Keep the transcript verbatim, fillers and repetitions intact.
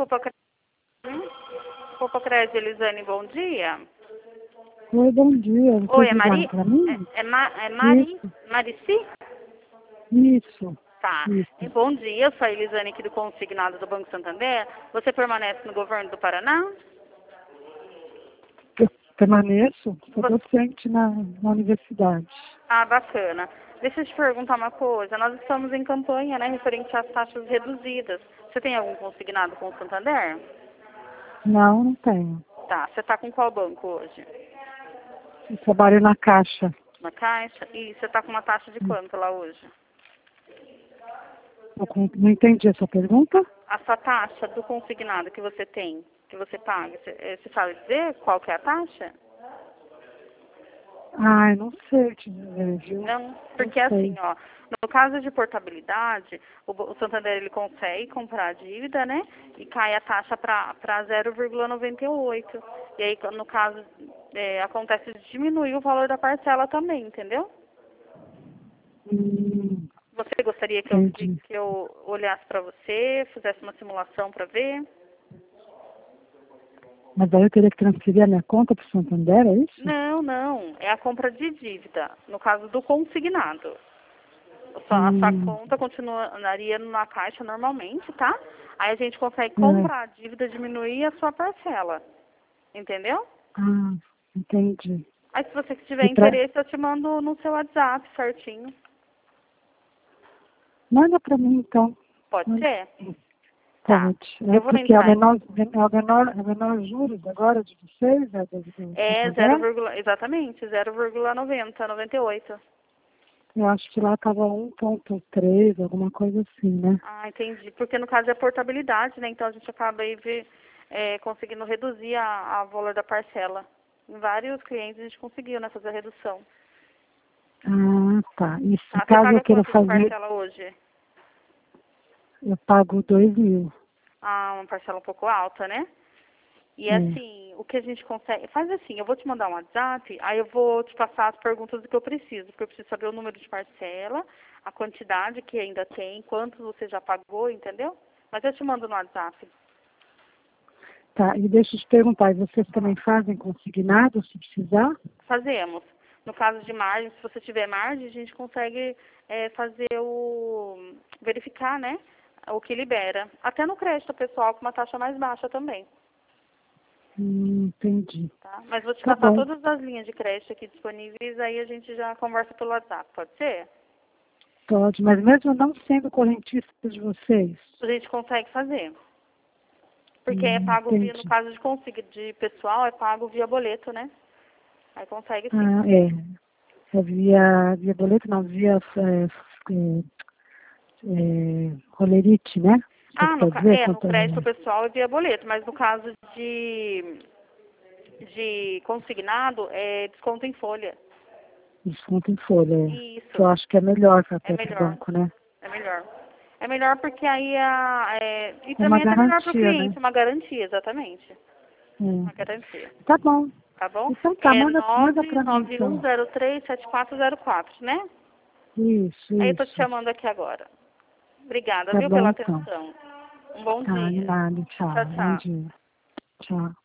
Popocrédito, Popocrédito, Elisane, bom dia. Oi, bom dia. Você Oi, é Mari? para mim? É, é, Ma, é Mari? Isso. Marici? Isso. Tá. Isso. Bom dia, eu sou a Elisane aqui do Consignado do Banco Santander. Você permanece no governo do Paraná? Eu permaneço, sou Você... docente na, na universidade. Ah, bacana. Deixa eu te perguntar uma coisa. Nós estamos em campanha, né, referente às taxas reduzidas. Você tem algum consignado com o Santander? Não, não tenho. Tá. Você está com qual banco hoje? Eu trabalho na Caixa. Na Caixa? E você está com uma taxa de quanto lá hoje? Eu com- não entendi essa pergunta. A sua taxa do consignado que você tem, que você paga, você, eh, você sabe dizer qual que é a taxa? Ai, não sei te dizer, viu? Não, porque Não sei. assim, ó, no caso de portabilidade, o, Bo- o Santander ele consegue comprar a dívida, né? E cai a taxa para zero vírgula noventa e oito. E aí, no caso, é, acontece de diminuir o valor da parcela também, entendeu? Hum, Você gostaria que eu, que, entendi. que eu olhasse para você, fizesse uma simulação para ver? Mas aí eu teria que transferir a minha conta para o Santander, é isso? Não, não. É a compra de dívida, no caso do consignado. A sua, a sua Hum, conta continuaria na Caixa normalmente, tá? Aí a gente consegue é. comprar a dívida, diminuir a sua parcela. Entendeu? Ah, entendi. Aí se você tiver E pra... interesse, eu te mando no seu WhatsApp certinho. Manda para mim, então. Pode Manda. ser? Tá. Pode. É Eu vou porque é o entrar. menor, é o menor, é o menor juros agora de vocês, é do, do É zero, Santander? exatamente, zero vírgula noventa, noventa e oito. Eu acho que lá estava um ponto três, alguma coisa assim, né? Ah, entendi. Porque no caso é portabilidade, né? Então a gente acaba aí ver, é, conseguindo reduzir a, a valor da parcela. Em vários clientes a gente conseguiu, né, fazer a redução. Ah, tá. E se Tá? Você caso eu paga queira quanto de fazer, parcela hoje? eu pago dois mil. Ah, uma parcela um pouco alta, né? E É. assim, o que a gente consegue... Faz assim, eu vou te mandar um WhatsApp, aí eu vou te passar as perguntas do que eu preciso, porque eu preciso saber o número de parcela, a quantidade que ainda tem, quanto você já pagou, entendeu? Mas eu te mando no WhatsApp. Tá, e deixa eu te perguntar, e vocês também fazem consignado, se precisar? Fazemos. No caso de margem, se você tiver margem, a gente consegue é, fazer o... verificar, né? O que libera. Até no crédito pessoal, com uma taxa mais baixa também. Hum, entendi. Tá? Mas vou te Tá passar bom, todas as linhas de crédito aqui disponíveis, aí a gente já conversa pelo WhatsApp, pode ser? pode, mas mesmo não sendo correntista de vocês? A gente consegue fazer. Porque é Hum, pago via, no entendi. caso de consigo de pessoal, é pago via boleto, né? Aí consegue sim. Ah, é. É via, via boleto, não, via é, é, é, rolerite, né? Você Ah, no, quer ca- dizer é, no quanto crédito é? pessoal é via boleto, mas no caso de, de consignado, é desconto em folha. Desconto em folha, é. Que eu Isso, acho que é melhor é até para o melhor, banco, né? é melhor. É melhor porque aí a, é, e É uma também é até melhor para o garantia, né? cliente, uma garantia, exatamente. Uma É. garantia. Tá bom. Tá bom? Então tá, É manda, manda nove para mim nove um então. zero três sete quatro zero quatro, né? Isso, Aí eu tô te isso. chamando aqui agora. Obrigada, Tá viu, bom pela então. atenção. Um bom Tá, de dia. nada, tchau. Tchau, Bom tchau. dia. Tchau.